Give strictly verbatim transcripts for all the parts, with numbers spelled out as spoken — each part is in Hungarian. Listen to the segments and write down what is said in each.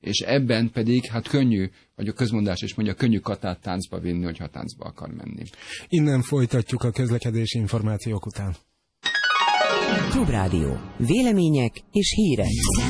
És ebben pedig, hát könnyű, vagy a közmondás is mondja, könnyű Katát táncba vinni, hogyha táncba akar menni. Innen folytatjuk a közlekedési információk után. Klubrádió. Vélemények és hírek.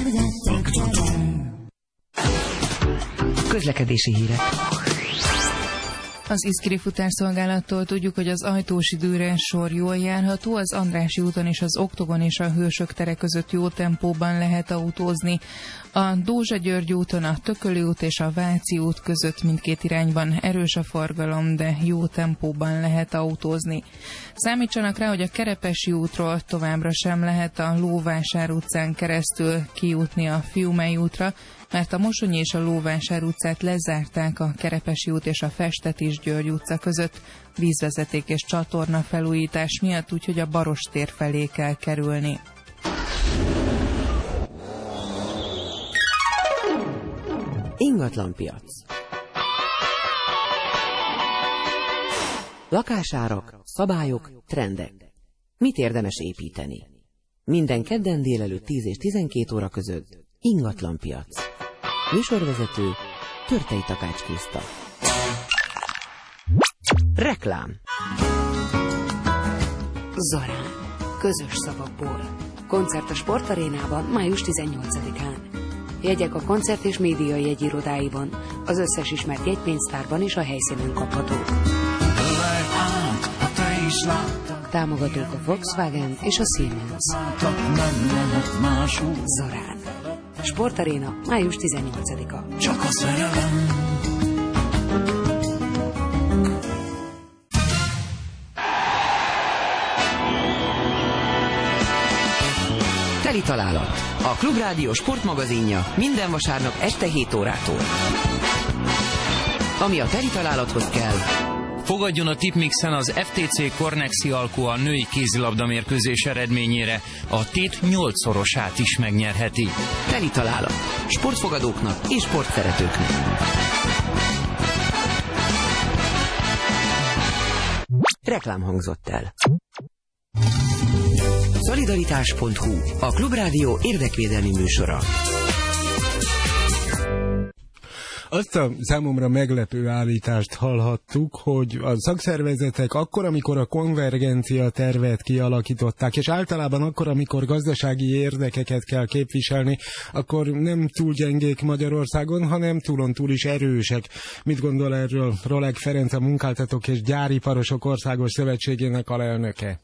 Közlekedési hírek. Az Iszkiri futárszolgálattól tudjuk, hogy az Ajtósi Dűre sor jól járható, az Andrássy úton és az Oktogon és a Hősök tere között jó tempóban lehet autózni. A Dózsa-György úton a Tököli út és a Váci út között mindkét irányban erős a forgalom, de jó tempóban lehet autózni. Számítsanak rá, hogy a Kerepesi útról továbbra sem lehet a Lóvásár utcán keresztül kijutni a Fiumei útra, mert a Mosonyi és a Lóvásár utcát lezárták a Kerepesi út és a Festetis György utca között vízvezeték és csatorna felújítás miatt, úgyhogy a Barostér felé kell kerülni. Ingatlanpiac. Lakásárak, szabályok, trendek. Mit érdemes építeni? Minden kedden délelőtt tíz és tizenkét óra között Ingatlanpiac. Műsorvezető Törtei Takács Kriszta. Reklám. Zorán. Közös szavakból. Koncert a Sportarénában május tizennyolcadikán. Jegyek a koncert és média jegyirodáiban, az összes ismert jegypénztárban és a helyszínen kaphatók. Támogatók a Volkswagen és a Siemens. Zorán. Sportaréna, május tizennyolcadika. Csak a szerelem. Teli találat. A Klubrádió sportmagazinja minden vasárnap este hét órától. Ami a teli találathoz kell: fogadjon a Tipmixen az ef té cé Kornexi Alcoa női kézilabda mérkőzés eredményére, a tét nyolcszorosát is megnyerheti. Teli találat. Sportfogadóknak és sportszeretőknek. Reklám hangzott el. Szolidaritás pont hu, a Klubrádió érdekvédelmi műsora. Azt a számomra meglepő állítást hallhattuk, hogy a szakszervezetek akkor, amikor a konvergencia tervet kialakították, és általában akkor, amikor gazdasági érdekeket kell képviselni, akkor nem túl gyengék Magyarországon, hanem túlon túl is erősek. Mit gondol erről Roleg Ferenc, a Munkáltatók és Gyáriparosok Országos Szövetségének alelnöke?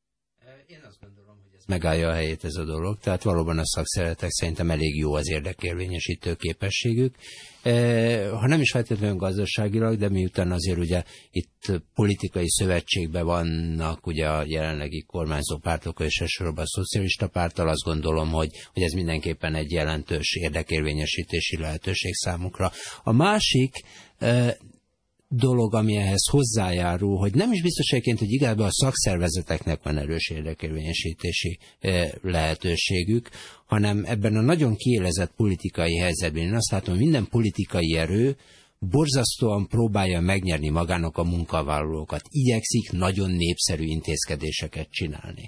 Megállja a helyét ez a dolog, tehát valóban a szakszervezetek szerintem elég jó az érdekérvényesítő képességük. E, ha nem is feltétlenül gazdaságilag, de miután azért ugye itt politikai szövetségben vannak ugye a jelenlegi kormányzó pártokkal és elsősorban a szocialista párttal, azt gondolom, hogy, hogy ez mindenképpen egy jelentős érdekérvényesítési lehetőség számukra. A másik e, dolog, ami ehhez hozzájárul, hogy nem is biztos egyébként, hogy igazából a szakszervezeteknek van erős érdekérvényesítési lehetőségük, hanem ebben a nagyon kiélezett politikai helyzetben én azt látom, hogy minden politikai erő borzasztóan próbálja megnyerni magának a munkavállalókat. Igyekszik nagyon népszerű intézkedéseket csinálni.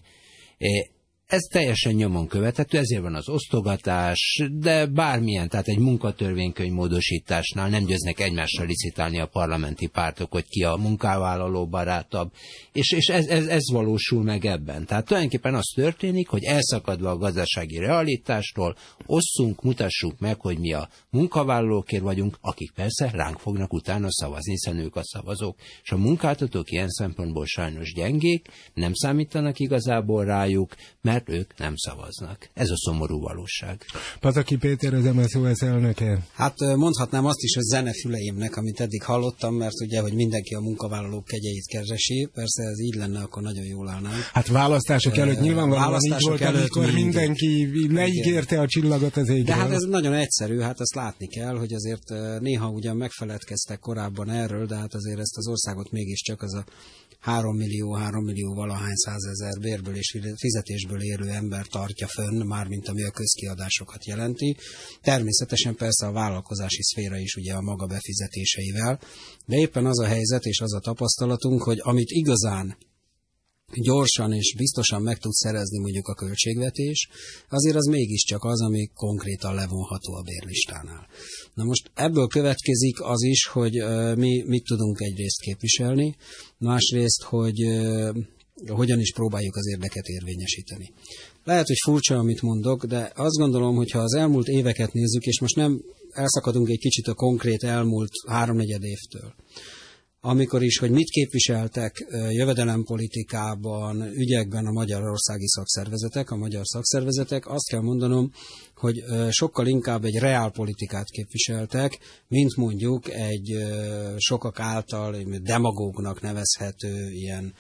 Ez teljesen nyomon követhető, ezért van az osztogatás, de bármilyen, tehát egy munkatörvénykönyv módosításnál nem győznek egymással licitálni a parlamenti pártok, hogy ki a munkavállaló barátabb, és, és ez, ez, ez valósul meg ebben. Tehát tulajdonképpen az történik, hogy elszakadva a gazdasági realitástól osszunk, mutassuk meg, hogy mi a munkavállalókért vagyunk, akik persze ránk fognak utána szavazni, hiszen ők a szavazók. És a munkáltatók ilyen szempontból sajnos gyengék, nem számítanak igazából rájuk, mert ők nem szavaznak. Ez a szomorú valóság. Pataki Péter, az em es o es elnöke. Hát mondhatnám azt is, hogy zenefüleimnek, amit eddig hallottam, mert ugye, hogy mindenki a munkavállalók kegyeit keresi, persze ez így lenne, akkor nagyon jól állnánk. Hát választások előtt nyilvánvalóan így volt, amikor mindenki leígérte a csillagot az égről. De hát ez nagyon egyszerű, hát azt látni kell, hogy azért néha ugyan megfeledkeztek korábban erről, de hát azért ezt az országot mégiscsak az a három millió, három millió valahány százezer bérből és fizetésből élő ember tartja fönn, mármint ami a közkiadásokat jelenti. Természetesen persze a vállalkozási szféra is ugye a maga befizetéseivel, de éppen az a helyzet és az a tapasztalatunk, hogy amit igazán gyorsan és biztosan meg tud szerezni mondjuk a költségvetés, azért az mégiscsak az, ami konkrétan levonható a bérlistánál. Na most ebből következik az is, hogy mi mit tudunk egyrészt képviselni, másrészt, hogy hogyan is próbáljuk az érdeket érvényesíteni. Lehet, hogy furcsa, amit mondok, de azt gondolom, hogy ha az elmúlt éveket nézzük, és most nem elszakadunk egy kicsit a konkrét elmúlt háromnegyed évtől, amikor is, hogy mit képviseltek jövedelempolitikában, ügyekben a magyarországi szakszervezetek, a magyar szakszervezetek, azt kell mondanom, hogy sokkal inkább egy reálpolitikát képviseltek, mint mondjuk egy sokak által demagógnak nevezhető ilyen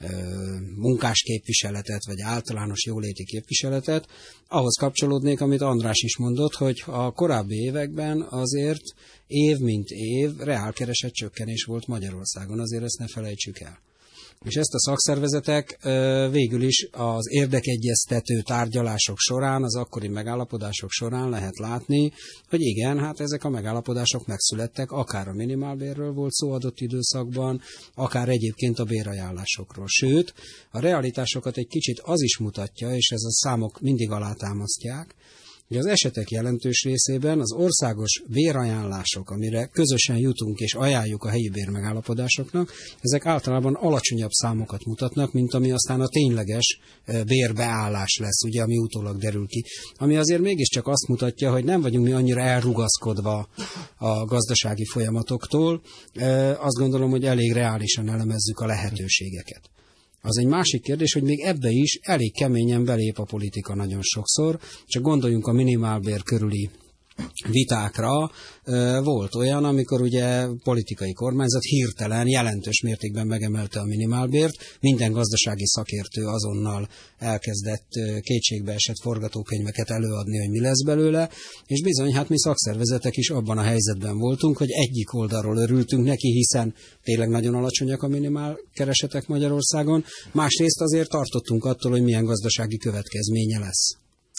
munkás képviseletet, vagy általános jóléti képviseletet. Ahhoz kapcsolódnék, amit András is mondott, hogy a korábbi években azért év mint év reálkeresett csökkenés volt Magyarországon, azért ezt ne felejtsük el. És ezt a szakszervezetek végül is az érdekegyeztető tárgyalások során, az akkori megállapodások során lehet látni, hogy igen, hát ezek a megállapodások megszülettek, akár a minimálbérről volt szó adott időszakban, akár egyébként a bérajánlásokról. Sőt, a realitásokat egy kicsit az is mutatja, és ez a számok mindig alátámasztják, hogy az esetek jelentős részében az országos bérajánlások, amire közösen jutunk és ajánljuk a helyi bérmegállapodásoknak, ezek általában alacsonyabb számokat mutatnak, mint ami aztán a tényleges bérbeállás lesz, ugye, ami utólag derül ki. Ami azért mégiscsak azt mutatja, hogy nem vagyunk mi annyira elrugaszkodva a gazdasági folyamatoktól, azt gondolom, hogy elég reálisan elemezzük a lehetőségeket. Az egy másik kérdés, hogy még ebbe is elég keményen belép a politika nagyon sokszor, csak gondoljunk a minimálbér körüli vitákra. Volt olyan, amikor ugye politikai kormányzat hirtelen jelentős mértékben megemelte a minimálbért, minden gazdasági szakértő azonnal elkezdett kétségbeesett forgatókönyveket előadni, hogy mi lesz belőle, és bizony, hát mi szakszervezetek is abban a helyzetben voltunk, hogy egyik oldalról örültünk neki, hiszen tényleg nagyon alacsonyak a minimál keresetek Magyarországon, másrészt azért tartottunk attól, hogy milyen gazdasági következménye lesz.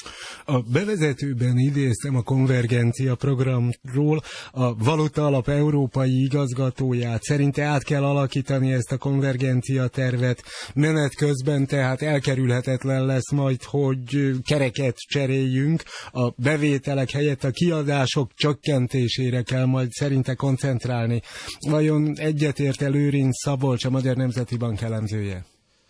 A bevezetőben idéztem a konvergencia programról a Valuta Alap európai igazgatóját. Szerinte át kell alakítani ezt a konvergencia tervet menet közben, tehát elkerülhetetlen lesz majd, hogy kereket cseréljünk. A bevételek helyett a kiadások csökkentésére kell majd szerinte koncentrálni. Vajon egyetért el Lőrinc Szabolcs, a Magyar Nemzeti Bank elemzője?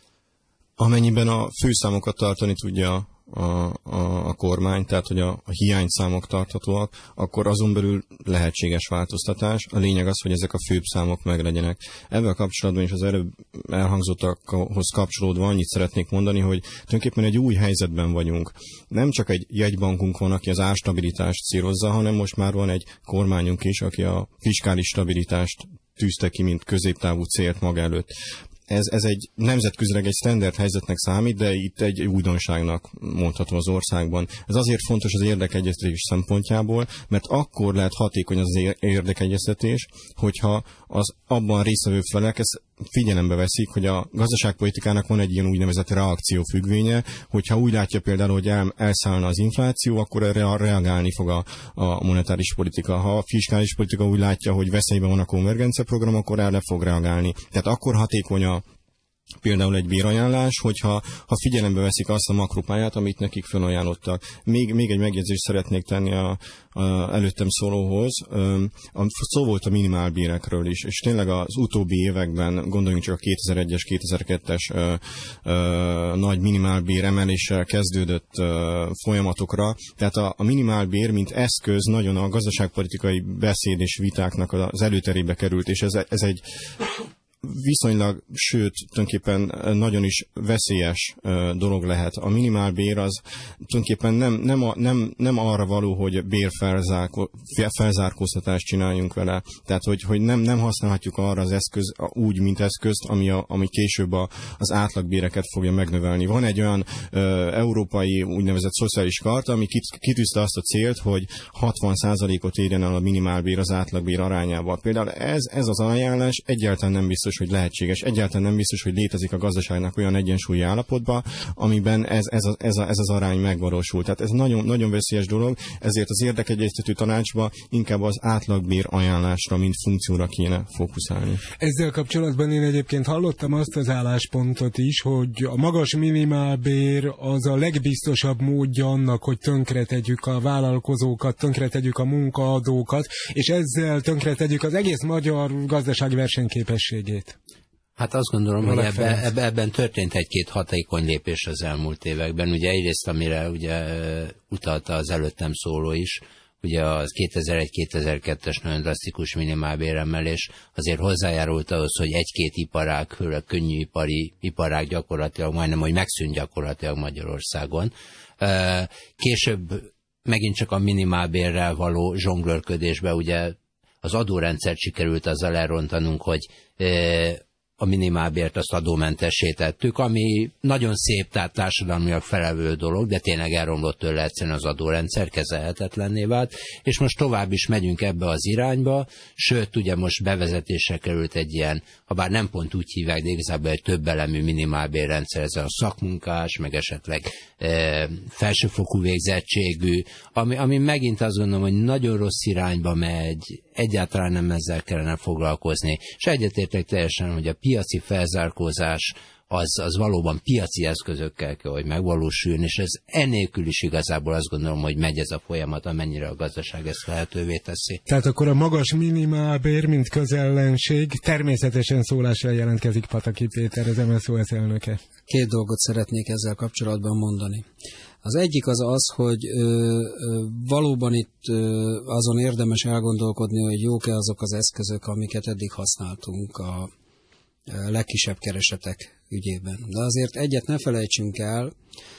Amennyiben a főszámokat tartani tudja A, a, a kormány, tehát hogy a, a hiányszámok tarthatóak, akkor azon belül lehetséges változtatás. A lényeg az, hogy ezek a főbb számok meglegyenek. Ezzel kapcsolatban is az előbb elhangzottakhoz kapcsolódva annyit szeretnék mondani, hogy tulajdonképpen egy új helyzetben vagyunk. Nem csak egy jegybankunk van, aki az árstabilitást célozza, hanem most már van egy kormányunk is, aki a fiskális stabilitást tűzte ki, mint középtávú célt maga előtt. Ez, ez egy nemzetközileg egy standard helyzetnek számít, de itt egy újdonságnak mondható az országban. Ez azért fontos az érdekegyeztetés szempontjából, mert akkor lehet hatékony az érdekegyeztetés, hogyha az abban résztvevő felek ezt figyelembe veszik, hogy a gazdaságpolitikának van egy ilyen úgynevezett reakciófüggvénye, hogyha úgy látja például, hogy el, elszállna az infláció, akkor erre reagálni fog a, a monetáris politika. Ha a fiskális politika úgy látja, hogy veszélyben van a konvergencia program, akkor erre fog reagálni. Tehát akkor hatékony a például egy bérajánlás, hogyha ha figyelembe veszik azt a makropályát, amit nekik felajánlottak. Még, még egy megjegyzést szeretnék tenni a, a előttem szólóhoz. A, szó volt a minimálbérekről is, és tényleg az utóbbi években, gondoljunk csak a kétezer-egyes, kétezer-kettes ö, ö, nagy minimálbér emeléssel kezdődött ö, folyamatokra. Tehát a, a minimálbér, mint eszköz nagyon a gazdaságpolitikai beszéd és vitáknak az előterébe került, és ez, ez egy viszonylag, sőt, tulajdonképpen nagyon is veszélyes uh, dolog lehet. A minimálbér az tulajdonképpen nem, nem, a, nem, nem arra való, hogy bérfelzárkóztatást csináljunk vele. Tehát, hogy, hogy nem, nem használhatjuk arra az eszköz úgy, mint eszközt, ami, a, ami később a, az átlagbéreket fogja megnövelni. Van egy olyan uh, európai úgynevezett szociális karta, ami kit, kitűzte azt a célt, hogy hatvan százalékot érjen el a minimálbér az átlagbér arányával. Például ez, ez az ajánlás egyáltalán nem biztos, biztos, hogy lehetséges. Egyáltalán nem biztos, hogy létezik a gazdaságnak olyan egyensúlyi állapotban, amiben ez, ez, a, ez, a, ez az arány megvalósul. Tehát ez nagyon, nagyon veszélyes dolog, ezért az érdekegyeztető tanácsba inkább az átlagbér ajánlásra, mint funkcióra kéne fókuszálni. Ezzel kapcsolatban én egyébként hallottam azt az álláspontot is, hogy a magas minimálbér az a legbiztosabb módja annak, hogy tönkretegyük a vállalkozókat, tönkretegyük a munkaadókat, és ezzel tönkretegyük az egész magyar gazdasági versenyképességét. Hát azt gondolom, hogy ebbe, ebbe, ebben történt egy-két hatékony lépés az elmúlt években. Ugye egyrészt, amire ugye utalta az előttem szóló is, ugye az kétezer-egy kétezer-kettes nagyon drasztikus minimálbéremelés azért hozzájárult ahhoz, hogy egy-két iparág, főleg könnyűipari iparág gyakorlatilag majdnem, hogy megszűnt gyakorlatilag Magyarországon. Később megint csak a minimálbérrel való zsonglőrködésbe ugye az adórendszert sikerült azzal elrontanunk, hogy a minimálbért azt adómentessé tettük, ami nagyon szép, tehát társadalmilag felelő dolog, de tényleg elromlott tőle egyszerűen az adórendszer, kezelhetetlenné vált, és most tovább is megyünk ebbe az irányba, sőt, ugye most bevezetésre került egy ilyen, ha bár nem pont úgy hívják, de igazából egy több elemű minimálbérrendszer, ez a szakmunkás, meg esetleg e, felsőfokú végzettségű, ami, ami megint azt gondolom, hogy nagyon rossz irányba megy, egyáltalán nem ezzel kellene foglalkozni, és egyetértek teljesen, hogy a piaci felzárkózás az, az valóban piaci eszközökkel kell, hogy megvalósuljon, és ez ennélkül is igazából azt gondolom, hogy megy ez a folyamat, amennyire a gazdaság ezt lehetővé teszi. Tehát akkor a magas minimálbér, mint közellenség, természetesen szólásra jelentkezik Pataki Péter, az em es zé o es elnöke. Két dolgot szeretnék ezzel kapcsolatban mondani. Az egyik az az, hogy ö, ö, valóban itt ö, azon érdemes elgondolkodni, hogy jók-e azok az eszközök, amiket eddig használtunk a ö, legkisebb keresetek ügyében. De azért egyet ne felejtsünk el,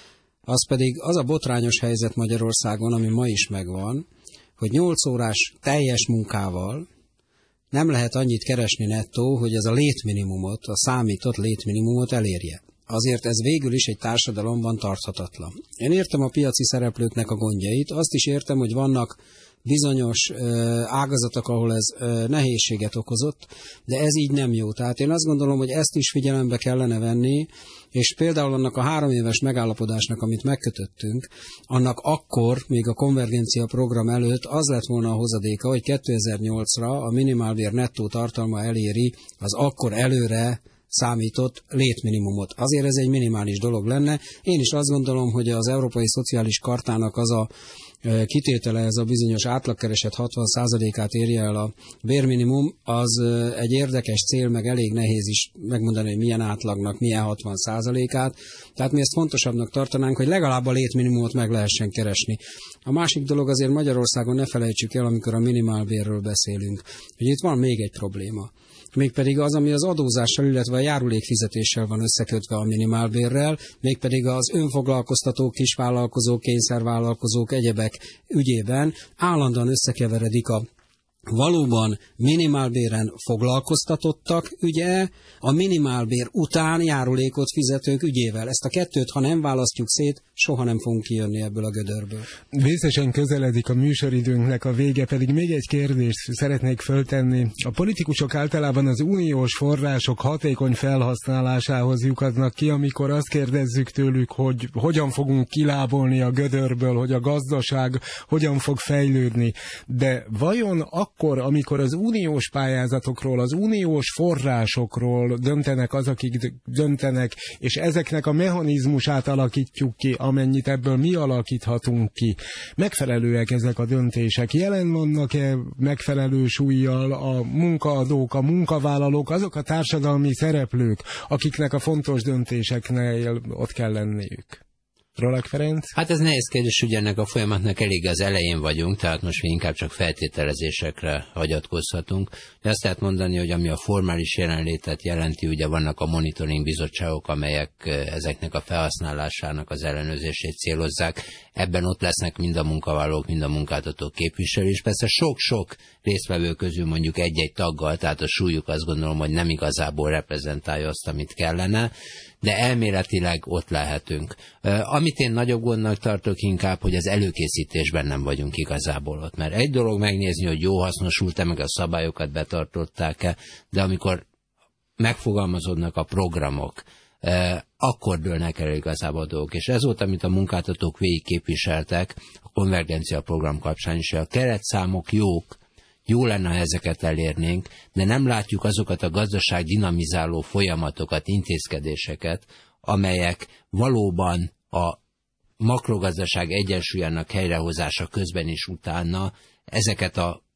az pedig az a botrányos helyzet Magyarországon, ami ma is megvan, hogy nyolc órás teljes munkával nem lehet annyit keresni nettó, hogy ez a létminimumot, a számított létminimumot elérje. Azért ez végül is egy társadalomban tarthatatlan. Én értem a piaci szereplőknek a gondjait, azt is értem, hogy vannak bizonyos ágazatok, ahol ez nehézséget okozott, de ez így nem jó. Tehát én azt gondolom, hogy ezt is figyelembe kellene venni, és például annak a három éves megállapodásnak, amit megkötöttünk, annak akkor, még a konvergencia program előtt az lett volna a hozadéka, hogy kétezer-nyolcra a minimálbér nettó tartalma eléri az akkor előre számított létminimumot. Azért ez egy minimális dolog lenne. Én is azt gondolom, hogy az Európai Szociális Chartának az a kitétele, ez a bizonyos átlagkereset hatvan százalékát érje el a bérminimum, az egy érdekes cél, meg elég nehéz is megmondani, hogy milyen átlagnak, milyen hatvan százalékát. Tehát mi ezt fontosabbnak tartanánk, hogy legalább a létminimumot meg lehessen keresni. A másik dolog azért Magyarországon ne felejtsük el, amikor a minimálbérről beszélünk, hogy itt van még egy probléma. Mégpedig az, ami az adózással, illetve a járulékfizetéssel van összekötve a minimálbérrel, mégpedig az önfoglalkoztatók, kisvállalkozók, kényszervállalkozók, egyebek ügyében állandóan összekeveredik a valóban minimálbéren foglalkoztatottak ügye, a minimálbér után járulékot fizetők ügyével. Ezt a kettőt, ha nem választjuk szét, soha nem fogunk kijönni ebből a gödörből. Vészesen közeledik a műsoridőnknek a vége, pedig még egy kérdést szeretnék föltenni. A politikusok általában az uniós források hatékony felhasználásához lyukadnak ki, amikor azt kérdezzük tőlük, hogy hogyan fogunk kilábolni a gödörből, hogy a gazdaság hogyan fog fejlődni. De vajon akkor, amikor az uniós pályázatokról, az uniós forrásokról döntenek az, akik döntenek, és ezeknek a mechanizmusát alakítjuk ki, amennyit ebből mi alakíthatunk ki. Megfelelőek ezek a döntések? Jelen vannak-e megfelelő súllyal a munkaadók, a munkavállalók, azok a társadalmi szereplők, akiknek a fontos döntéseknél ott kell lenniük? Rolák Ferenc? Hát ez nehéz kérdés, ugye ennek a folyamatnak elég az elején vagyunk, tehát most mi inkább csak feltételezésekre hagyatkozhatunk. De azt lehet mondani, hogy ami a formális jelenlétet jelenti, ugye vannak a monitoring bizottságok, amelyek ezeknek a felhasználásának az ellenőrzését célozzák. Ebben ott lesznek mind a munkavállalók, mind a munkáltatók képviselő, és persze sok-sok résztvevő közül mondjuk egy-egy taggal, tehát a súlyuk azt gondolom, hogy nem igazából reprezentálja azt, amit kellene, de elméletileg ott lehetünk. Amit én nagyobb gondnak tartok inkább, hogy az előkészítésben nem vagyunk igazából ott, mert egy dolog megnézni, hogy jó hasznosult-e, meg a szabályokat betartották-e, de amikor megfogalmazódnak a programok, akkor dőlnek el igazából a dolgok. És ez volt, amit a munkáltatók végig képviseltek a konvergencia program kapcsán is, hogy a keretszámok jók, jó lenne, ha ezeket elérnénk, de nem látjuk azokat a gazdaság dinamizáló folyamatokat, intézkedéseket, amelyek valóban a makrogazdaság egyensúlyának helyrehozása közben is utána ezeket a